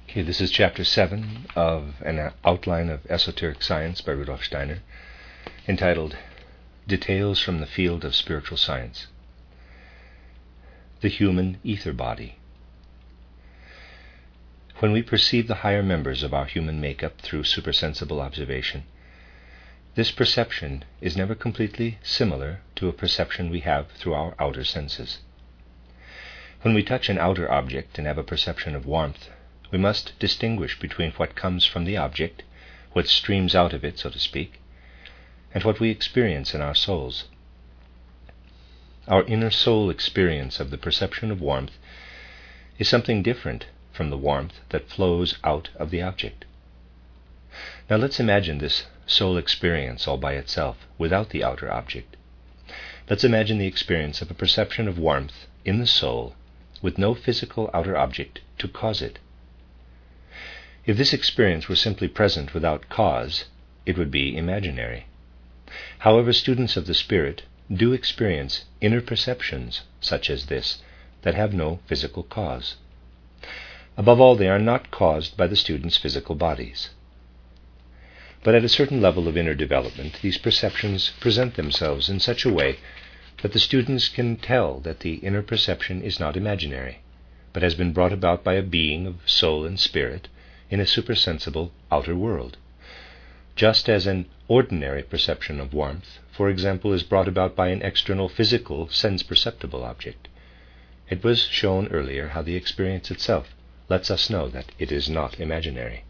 Okay, this is Chapter 7 of an outline of esoteric science by Rudolf Steiner, entitled Details from the Field of Spiritual Science. The human ether body. When we perceive the higher members of our human makeup through supersensible observation, this perception is never completely similar to a perception we have through our outer senses. When we touch an outer object and have a perception of warmth, we must distinguish between what comes from the object, what streams out of it, so to speak, and what we experience in our souls. Our inner soul experience of the perception of warmth is something different from the warmth that flows out of the object. Now let's imagine this soul experience all by itself, without the outer object. Let's imagine the experience of a perception of warmth in the soul with no physical outer object to cause it. If this experience were simply present without cause, it would be imaginary. However, students of the spirit do experience inner perceptions such as this that have no physical cause. Above all, they are not caused by the students' physical bodies. But at a certain level of inner development, these perceptions present themselves in such a way that the students can tell that the inner perception is not imaginary, but has been brought about by a being of soul and spirit in a supersensible outer world, just as an ordinary perception of warmth, for example, is brought about by an external physical sense-perceptible object. It was shown earlier how the experience itself lets us know that it is not imaginary.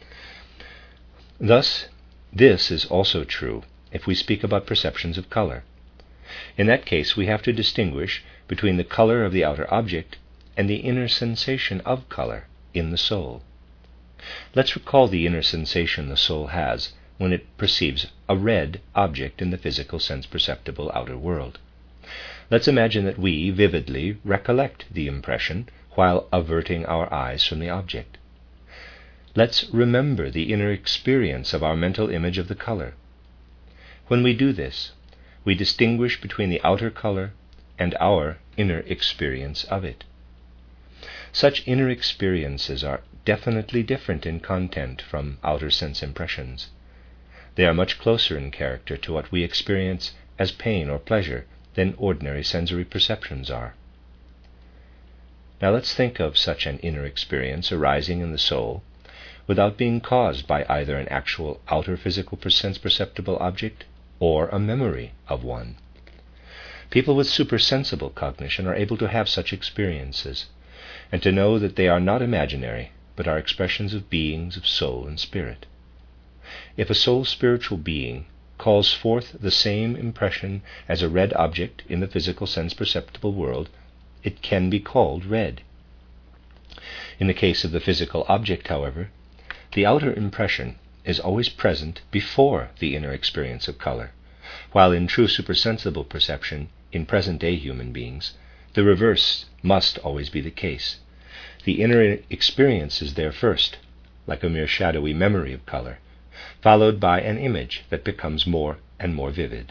Thus, this is also true if we speak about perceptions of color. In that case, we have to distinguish between the color of the outer object and the inner sensation of color in the soul. Let's recall the inner sensation the soul has when it perceives a red object in the physical sense-perceptible outer world. Let's imagine that we vividly recollect the impression while averting our eyes from the object. Let's remember the inner experience of our mental image of the color. When we do this, we distinguish between the outer color and our inner experience of it. Such inner experiences are definitely different in content from outer sense impressions. They are much closer in character to what we experience as pain or pleasure than ordinary sensory perceptions are. Now let's think of such an inner experience arising in the soul without being caused by either an actual outer physical sense-perceptible object or a memory of one. People with supersensible cognition are able to have such experiences and to know that they are not imaginary, but are expressions of beings of soul and spirit. If a soul-spiritual being calls forth the same impression as a red object in the physical sense-perceptible world, it can be called red. In the case of the physical object, however, the outer impression is always present before the inner experience of color, while in true supersensible perception in present-day human beings, the reverse must always be the case. The inner experience is there first, like a mere shadowy memory of color, followed by an image that becomes more and more vivid.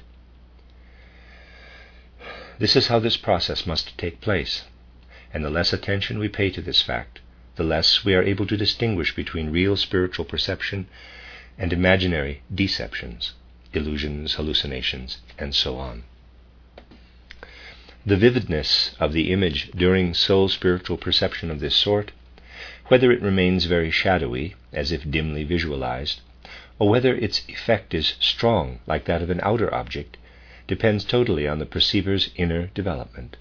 This is how this process must take place, and the less attention we pay to this fact, the less we are able to distinguish between real spiritual perception and imaginary deceptions, illusions, hallucinations, and so on. The vividness of the image during soul-spiritual perception of this sort, whether it remains very shadowy, as if dimly visualized, or whether its effect is strong, like that of an outer object, depends totally on the perceiver's inner development.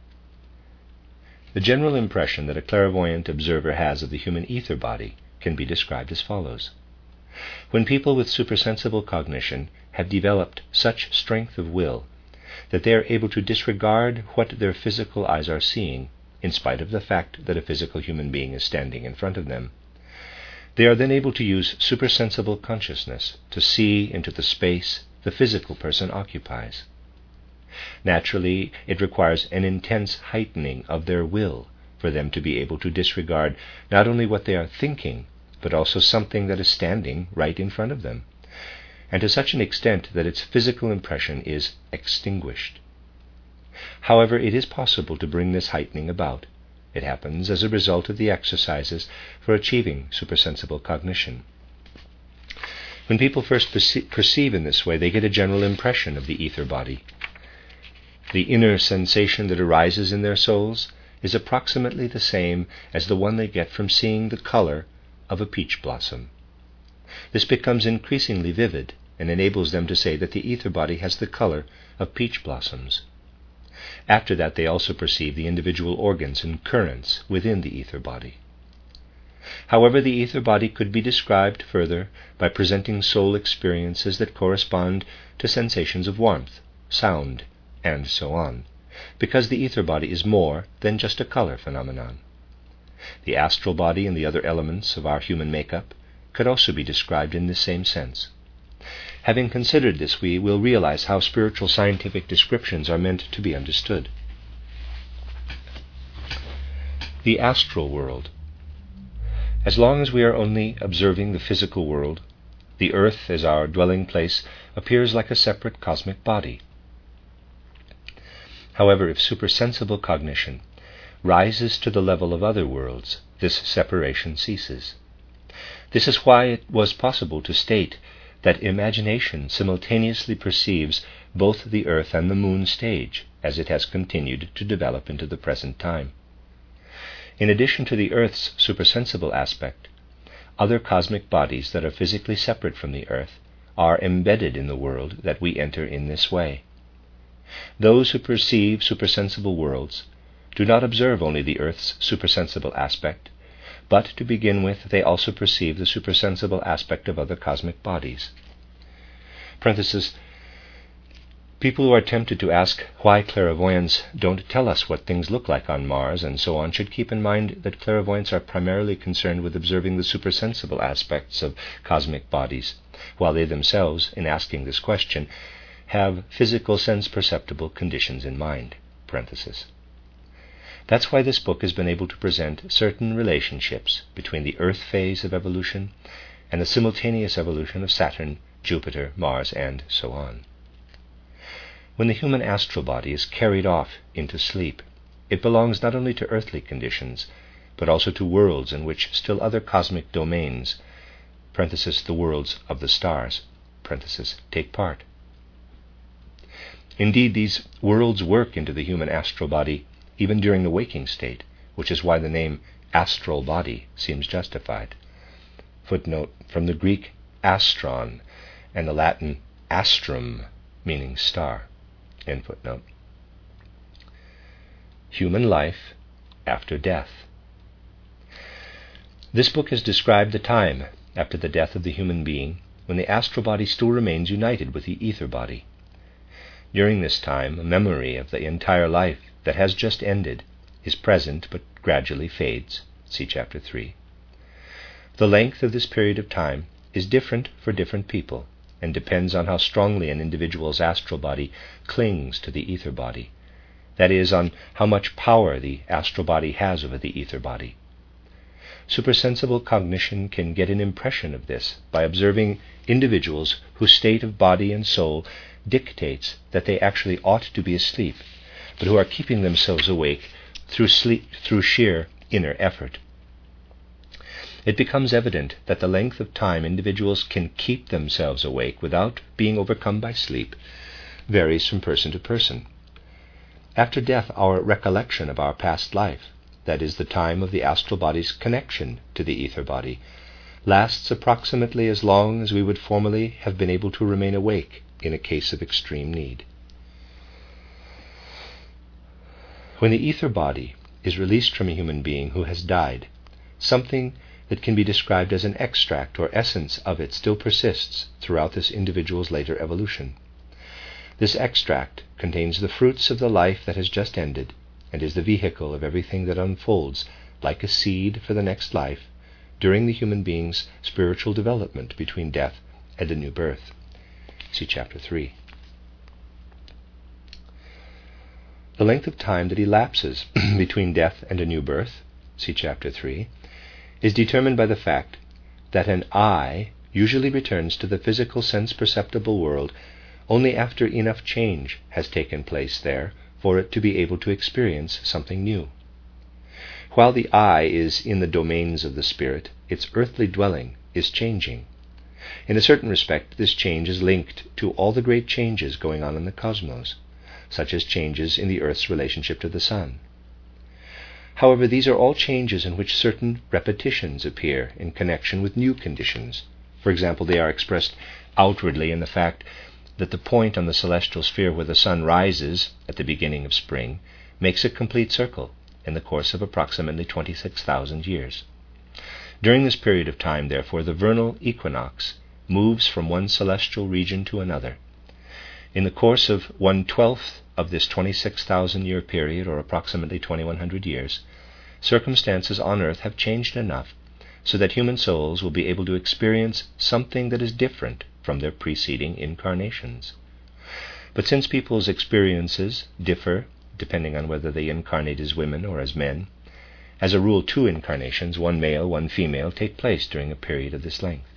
The general impression that a clairvoyant observer has of the human ether body can be described as follows. When people with supersensible cognition have developed such strength of will that they are able to disregard what their physical eyes are seeing, in spite of the fact that a physical human being is standing in front of them, they are then able to use supersensible consciousness to see into the space the physical person occupies. Naturally, it requires an intense heightening of their will for them to be able to disregard not only what they are thinking, but also something that is standing right in front of them, and to such an extent that its physical impression is extinguished. However, it is possible to bring this heightening about, It happens as a result of the exercises for achieving supersensible cognition. When people first perceive in this way, they get a general impression of the ether body. The inner sensation that arises in their souls is approximately the same as the one they get from seeing the color of a peach blossom. This becomes increasingly vivid and enables them to say that the ether body has the color of peach blossoms. After that, they also perceive the individual organs and currents within the ether body. However, the ether body could be described further by presenting soul experiences that correspond to sensations of warmth, sound, and so on, because the ether body is more than just a color phenomenon. The astral body and the other elements of our human makeup could also be described in this same sense. Having considered this, we will realize how spiritual scientific descriptions are meant to be understood. The astral world. As long as we are only observing the physical world, the earth as our dwelling place appears like a separate cosmic body. However, if supersensible cognition rises to the level of other worlds, this separation ceases. This is why it was possible to state that imagination simultaneously perceives both the earth and the moon stage as it has continued to develop into the present time. In addition to the earth's supersensible aspect, other cosmic bodies that are physically separate from the earth are embedded in the world that we enter in this way. Those who perceive supersensible worlds do not observe only the earth's supersensible aspect, but to begin with, they also perceive the supersensible aspect of other cosmic bodies. Parenthesis, people who are tempted to ask why clairvoyants don't tell us what things look like on Mars and so on should keep in mind that clairvoyants are primarily concerned with observing the supersensible aspects of cosmic bodies, while they themselves, in asking this question, have physical sense-perceptible conditions in mind. Parenthesis. That's why this book has been able to present certain relationships between the Earth phase of evolution and the simultaneous evolution of Saturn, Jupiter, Mars, and so on. When the human astral body is carried off into sleep, it belongs not only to earthly conditions, but also to worlds in which still other cosmic domains, parenthesis, the worlds of the stars, parenthesis, take part. Indeed, these worlds work into the human astral body even during the waking state, which is why the name astral body seems justified. Footnote, from the Greek astron and the Latin astrum, meaning star. End footnote. Human life after death. This book has described the time after the death of the human being when the astral body still remains united with the ether body. During this time, a memory of the entire life that has just ended is present but gradually fades. See Chapter 3. The length of this period of time is different for different people and depends on how strongly an individual's astral body clings to the ether body. That is, on how much power the astral body has over the ether body. Supersensible cognition can get an impression of this by observing individuals whose state of body and soul dictates that they actually ought to be asleep, but who are keeping themselves awake through sheer inner effort. It becomes evident that the length of time individuals can keep themselves awake without being overcome by sleep varies from person to person. After death, our recollection of our past life, that is, the time of the astral body's connection to the ether body, lasts approximately as long as we would formerly have been able to remain awake in a case of extreme need. When the ether body is released from a human being who has died, something that can be described as an extract or essence of it still persists throughout this individual's later evolution. This extract contains the fruits of the life that has just ended and is the vehicle of everything that unfolds like a seed for the next life during the human being's spiritual development between death and a new birth. See Chapter 3. The length of time that elapses between death and a new birth, see Chapter 3, is determined by the fact that an I usually returns to the physical sense-perceptible world only after enough change has taken place there for it to be able to experience something new. While the I is in the domains of the spirit, its earthly dwelling is changing. In a certain respect, this change is linked to all the great changes going on in the cosmos, such as changes in the earth's relationship to the sun. However, these are all changes in which certain repetitions appear in connection with new conditions. For example, they are expressed outwardly in the fact that the point on the celestial sphere where the sun rises at the beginning of spring makes a complete circle in the course of approximately 26,000 years. During this period of time, therefore, the vernal equinox moves from one celestial region to another. In the course of 1/12 of this 26,000-year period, or approximately 2,100 years, circumstances on earth have changed enough so that human souls will be able to experience something that is different from their preceding incarnations. But since people's experiences differ depending on whether they incarnate as women or as men, as a rule 2 incarnations, one male, one female, take place during a period of this length.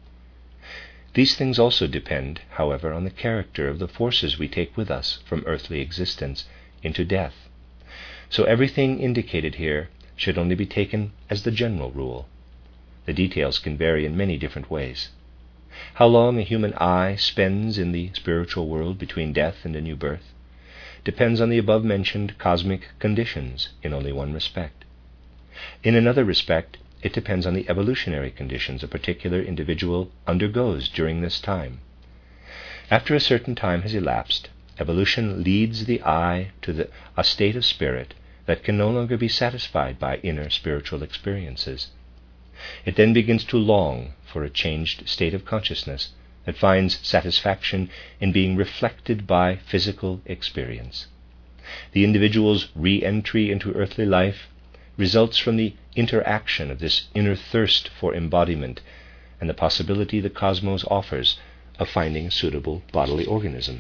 These things also depend, however, on the character of the forces we take with us from earthly existence into death. So everything indicated here should only be taken as the general rule. The details can vary in many different ways. How long a human eye spends in the spiritual world between death and a new birth depends on the above-mentioned cosmic conditions in only one respect. In another respect, it depends on the evolutionary conditions a particular individual undergoes during this time. After a certain time has elapsed, evolution leads the eye to a state of spirit that can no longer be satisfied by inner spiritual experiences. It then begins to long for a changed state of consciousness that finds satisfaction in being reflected by physical experience. The individual's re-entry into earthly life results from the interaction of this inner thirst for embodiment and the possibility the cosmos offers of finding a suitable bodily organism.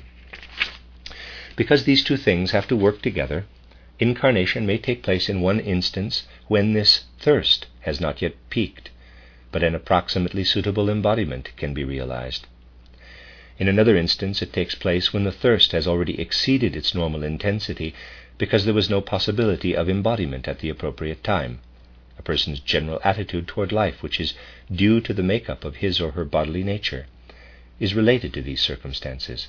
Because these two things have to work together, incarnation may take place in one instance when this thirst has not yet peaked, but an approximately suitable embodiment can be realized. In another instance, it takes place when the thirst has already exceeded its normal intensity because there was no possibility of embodiment at the appropriate time. A person's general attitude toward life, which is due to the makeup of his or her bodily nature, is related to these circumstances.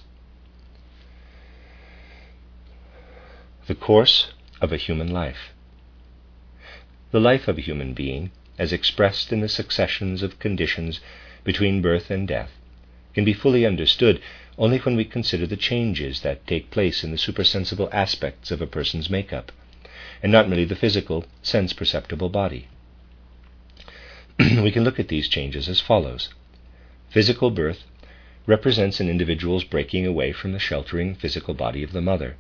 The course of a human life. The life of a human being, as expressed in the successions of conditions between birth and death, can be fully understood only when we consider the changes that take place in the supersensible aspects of a person's makeup, and not merely the physical, sense-perceptible body. We can look at these changes as follows. Physical birth represents an individual's breaking away from the sheltering physical body of the mother.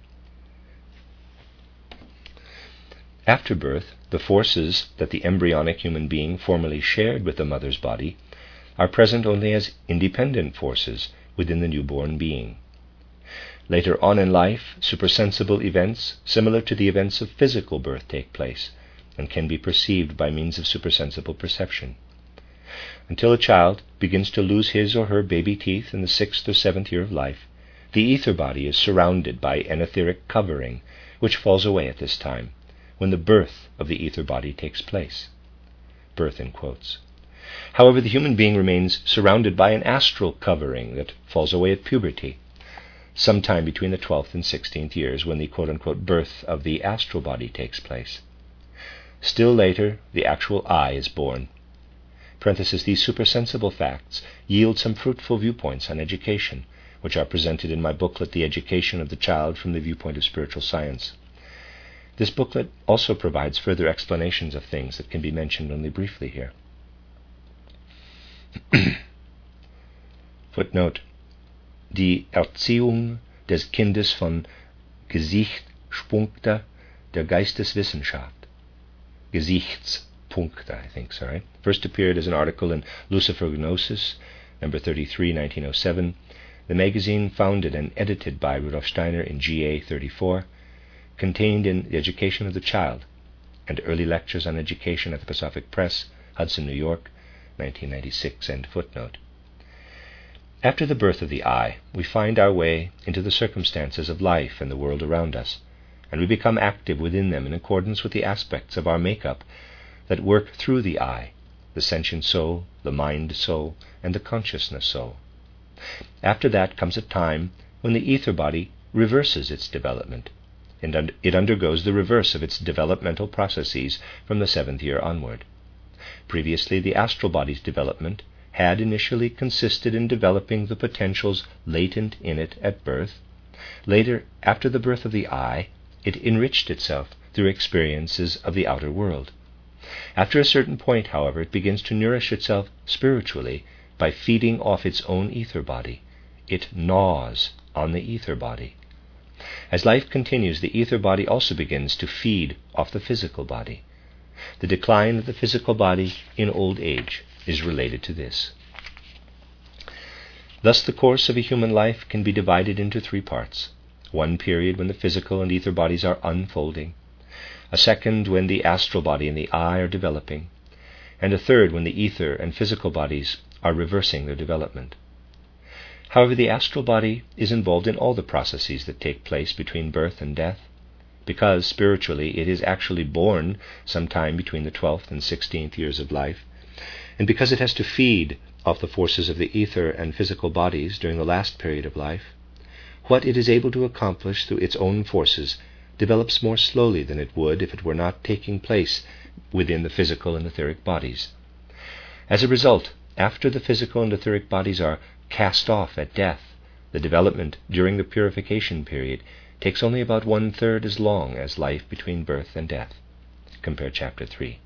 After birth, the forces that the embryonic human being formerly shared with the mother's body are present only as independent forces within the newborn being. Later on in life, supersensible events similar to the events of physical birth take place and can be perceived by means of supersensible perception. Until a child begins to lose his or her baby teeth in the 6th or 7th year of life, the ether body is surrounded by an etheric covering, which falls away at this time, when the birth of the ether body takes place. Birth in quotes. However, the human being remains surrounded by an astral covering that falls away at puberty, sometime between the 12th and 16th years, when the quote-unquote birth of the astral body takes place. Still later, the actual I is born. These supersensible facts yield some fruitful viewpoints on education, which are presented in my booklet, The Education of the Child from the Viewpoint of Spiritual Science. This booklet also provides further explanations of things that can be mentioned only briefly here. Footnote: Die Erziehung des Kindes von Gesichtspunkte der Geisteswissenschaft. Gesichtspunkte, I think, sorry. First appeared as an article in Lucifer Gnosis, number 33, 1907, the magazine founded and edited by Rudolf Steiner in GA 34, contained in The Education of the Child, and Early Lectures on Education at the Pacific Press, Hudson, New York, 1996, end footnote. After the birth of the I, we find our way into the circumstances of life and the world around us, and we become active within them in accordance with the aspects of our makeup that work through the I, the sentient soul, the mind soul, and the consciousness soul. After that comes a time when the ether body reverses its development, and it undergoes the reverse of its developmental processes from the 7th year onward. Previously, the astral body's development had initially consisted in developing the potentials latent in it at birth. Later, after the birth of the I, it enriched itself through experiences of the outer world. After a certain point, however, it begins to nourish itself spiritually by feeding off its own ether body. It gnaws on the ether body. As life continues, the ether body also begins to feed off the physical body. The decline of the physical body in old age is related to this. Thus the course of a human life can be divided into 3 parts. One period when the physical and ether bodies are unfolding, a second when the astral body and the I are developing, and a third when the ether and physical bodies are reversing their development. However, the astral body is involved in all the processes that take place between birth and death, because spiritually it is actually born sometime between the 12th and 16th years of life, and because it has to feed off the forces of the ether and physical bodies during the last period of life. What it is able to accomplish through its own forces develops more slowly than it would if it were not taking place within the physical and etheric bodies. As a result, after the physical and etheric bodies are cast off at death, the development during the purification period takes only about 1/3 as long as life between birth and death. Compare Chapter 3.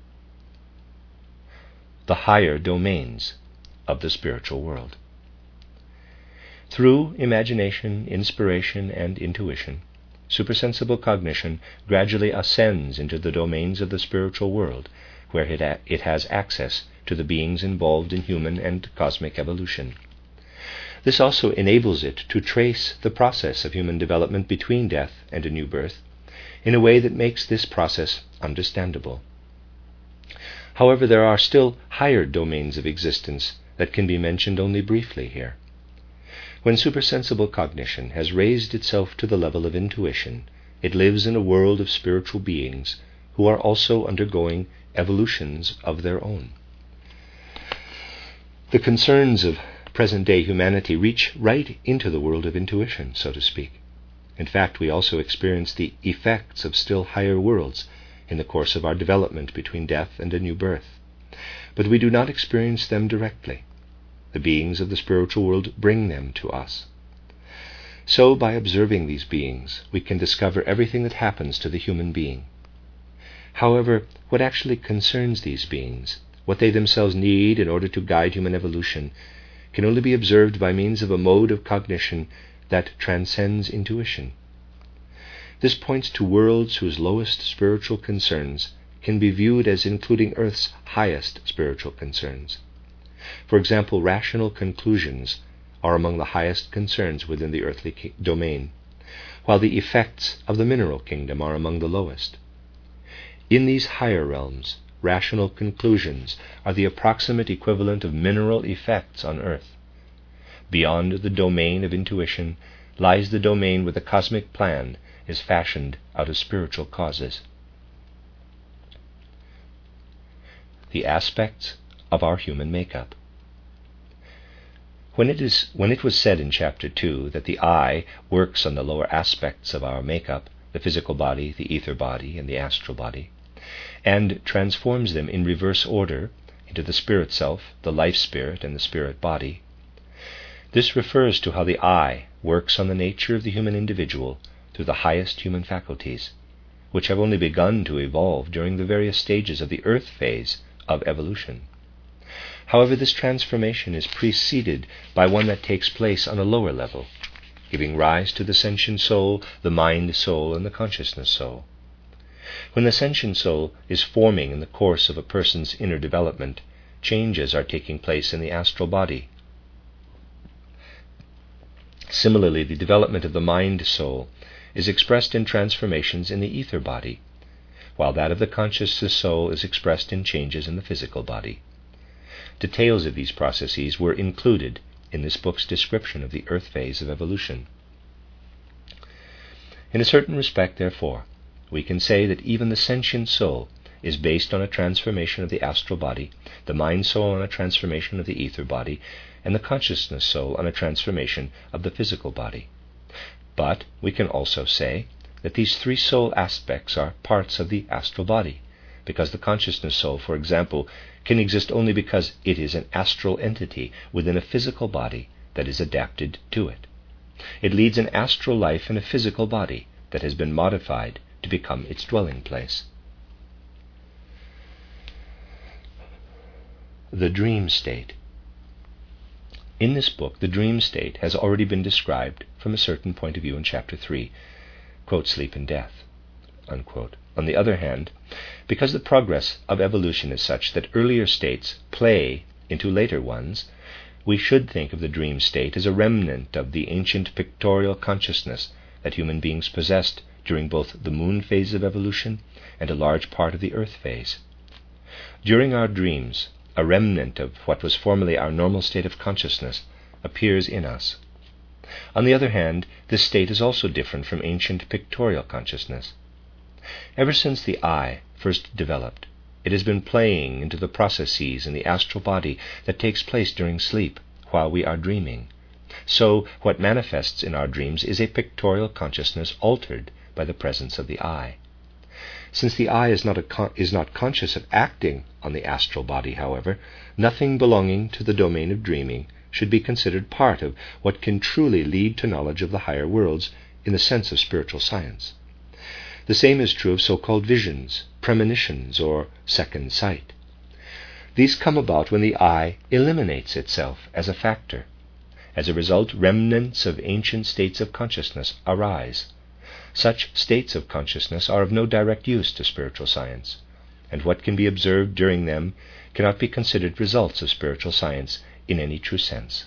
The higher domains of the spiritual world. Through imagination, inspiration, and intuition, supersensible cognition gradually ascends into the domains of the spiritual world, where it has access to the beings involved in human and cosmic evolution. This also enables it to trace the process of human development between death and a new birth in a way that makes this process understandable. However, there are still higher domains of existence that can be mentioned only briefly here. When supersensible cognition has raised itself to the level of intuition, it lives in a world of spiritual beings who are also undergoing evolutions of their own. The concerns of present-day humanity reach right into the world of intuition, so to speak. In fact, we also experience the effects of still higher worlds in the course of our development between death and a new birth. But we do not experience them directly. The beings of the spiritual world bring them to us. So, by observing these beings, we can discover everything that happens to the human being. However, what actually concerns these beings, what they themselves need in order to guide human evolution, can only be observed by means of a mode of cognition that transcends intuition. This points to worlds whose lowest spiritual concerns can be viewed as including Earth's highest spiritual concerns. For example, rational conclusions are among the highest concerns within the earthly domain, while the effects of the mineral kingdom are among the lowest. In these higher realms, rational conclusions are the approximate equivalent of mineral effects on Earth. Beyond the domain of intuition lies the domain where the cosmic plan is fashioned out of spiritual causes. The aspects of our human makeup. When it was said in Chapter 2 that the I works on the lower aspects of our makeup, the physical body, the ether body, and the astral body, and transforms them in reverse order into the spirit self, the life spirit, and the spirit body, this refers to how the I works on the nature of the human individual through the highest human faculties, which have only begun to evolve during the various stages of the earth phase of evolution. However, this transformation is preceded by one that takes place on a lower level, giving rise to the sentient soul, the mind soul, and the consciousness soul. When the sentient soul is forming in the course of a person's inner development, changes are taking place in the astral body. Similarly, the development of the mind soul is expressed in transformations in the ether body, while that of the consciousness soul is expressed in changes in the physical body. Details of these processes were included in this book's description of the earth phase of evolution. In a certain respect, therefore, we can say that even the sentient soul is based on a transformation of the astral body, the mind soul on a transformation of the ether body, and the consciousness soul on a transformation of the physical body. But we can also say that these three soul aspects are parts of the astral body, because the consciousness soul, for example, can exist only because it is an astral entity within a physical body that is adapted to it. It leads an astral life in a physical body that has been modified to become its dwelling place. The dream state. In this book, the dream state has already been described from a certain point of view in Chapter 3, quote, sleep and death, unquote. On the other hand, because the progress of evolution is such that earlier states play into later ones, we should think of the dream state as a remnant of the ancient pictorial consciousness that human beings possessed during both the moon phase of evolution and a large part of the earth phase. During our dreams, a remnant of what was formerly our normal state of consciousness appears in us. On the other hand, this state is also different from ancient pictorial consciousness. Ever since the eye first developed, it has been playing into the processes in the astral body that takes place during sleep while we are dreaming. So what manifests in our dreams is a pictorial consciousness altered by the presence of the eye. Since the eye is not conscious of acting on the astral body, however, nothing belonging to the domain of dreaming should be considered part of what can truly lead to knowledge of the higher worlds in the sense of spiritual science. The same is true of so-called visions, premonitions, or second sight. These come about when the eye eliminates itself as a factor. As a result, remnants of ancient states of consciousness arise. Such states of consciousness are of no direct use to spiritual science, and what can be observed during them cannot be considered results of spiritual science in any true sense.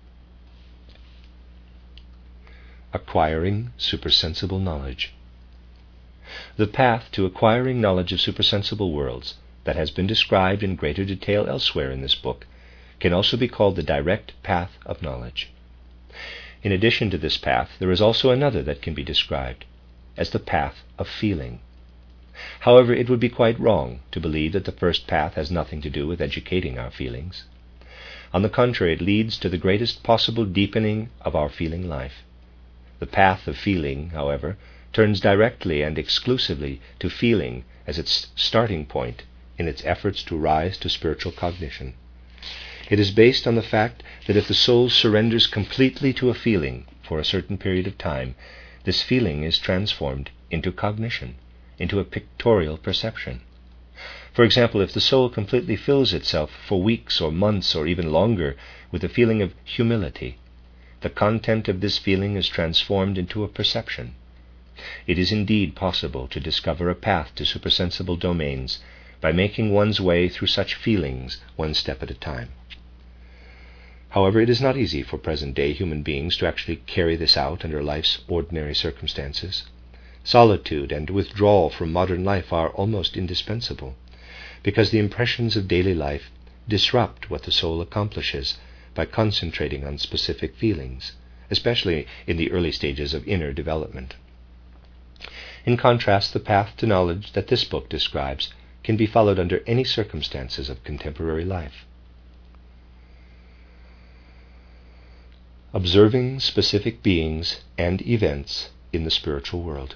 Acquiring supersensible knowledge. The path to acquiring knowledge of supersensible worlds that has been described in greater detail elsewhere in this book can also be called the direct path of knowledge. In addition to this path, there is also another that can be described as the path of feeling. However, it would be quite wrong to believe that the first path has nothing to do with educating our feelings. On the contrary, it leads to the greatest possible deepening of our feeling life. The path of feeling, however, turns directly and exclusively to feeling as its starting point in its efforts to rise to spiritual cognition. It is based on the fact that if the soul surrenders completely to a feeling for a certain period of time, this feeling is transformed into cognition, into a pictorial perception. For example, if the soul completely fills itself for weeks or months or even longer with a feeling of humility, the content of this feeling is transformed into a perception. It is indeed possible to discover a path to supersensible domains by making one's way through such feelings one step at a time. However, it is not easy for present-day human beings to actually carry this out under life's ordinary circumstances. Solitude and withdrawal from modern life are almost indispensable, because the impressions of daily life disrupt what the soul accomplishes by concentrating on specific feelings, especially in the early stages of inner development. In contrast, the path to knowledge that this book describes can be followed under any circumstances of contemporary life. Observing specific beings and events in the spiritual world.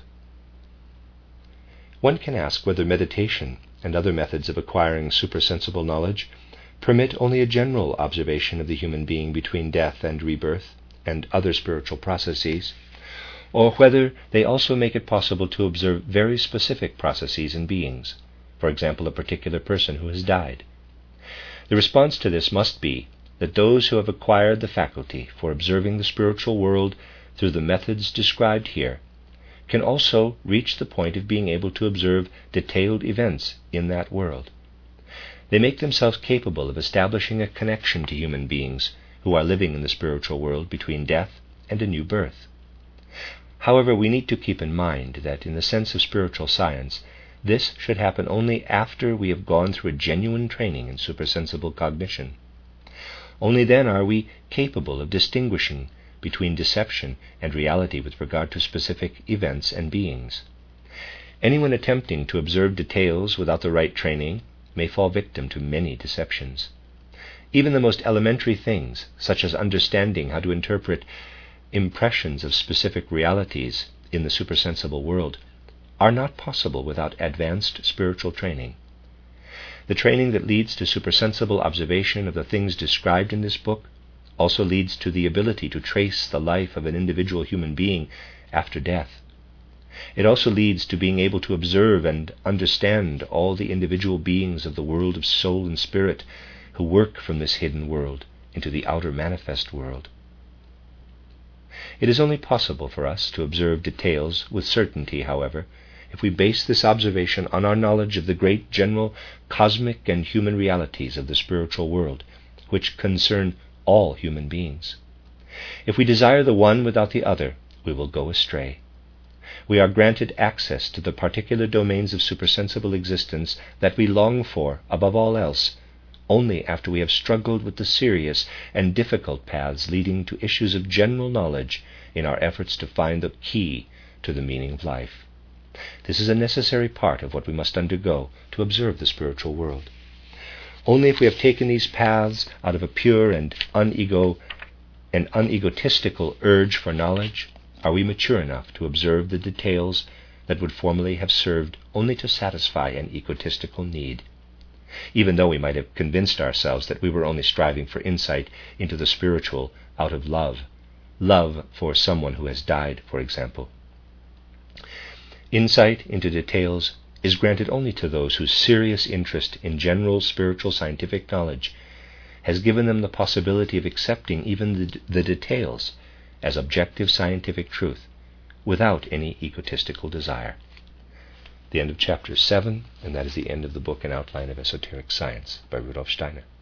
One can ask whether meditation and other methods of acquiring supersensible knowledge permit only a general observation of the human being between death and rebirth and other spiritual processes, or whether they also make it possible to observe very specific processes in beings, for example, a particular person who has died. The response to this must be that those who have acquired the faculty for observing the spiritual world through the methods described here can also reach the point of being able to observe detailed events in that world. They make themselves capable of establishing a connection to human beings who are living in the spiritual world between death and a new birth. However, we need to keep in mind that in the sense of spiritual science, this should happen only after we have gone through a genuine training in supersensible cognition. Only then are we capable of distinguishing between deception and reality with regard to specific events and beings. Anyone attempting to observe details without the right training may fall victim to many deceptions. Even the most elementary things, such as understanding how to interpret impressions of specific realities in the supersensible world, are not possible without advanced spiritual training. The training that leads to supersensible observation of the things described in this book also leads to the ability to trace the life of an individual human being after death. It also leads to being able to observe and understand all the individual beings of the world of soul and spirit who work from this hidden world into the outer manifest world. It is only possible for us to observe details with certainty, however, if we base this observation on our knowledge of the great general cosmic and human realities of the spiritual world, which concern all human beings. If we desire the one without the other, we will go astray. We are granted access to the particular domains of supersensible existence that we long for above all else, only after we have struggled with the serious and difficult paths leading to issues of general knowledge in our efforts to find the key to the meaning of life. This is a necessary part of what we must undergo to observe the spiritual world. Only if we have taken these paths out of a pure and unegotistical urge for knowledge are we mature enough to observe the details that would formerly have served only to satisfy an egotistical need, even though we might have convinced ourselves that we were only striving for insight into the spiritual out of love for someone who has died, for example. Insight into details is granted only to those whose serious interest in general spiritual scientific knowledge has given them the possibility of accepting even the details as objective scientific truth without any egotistical desire. The end of chapter 7, and that is the end of the book An Outline of Esoteric Science by Rudolf Steiner.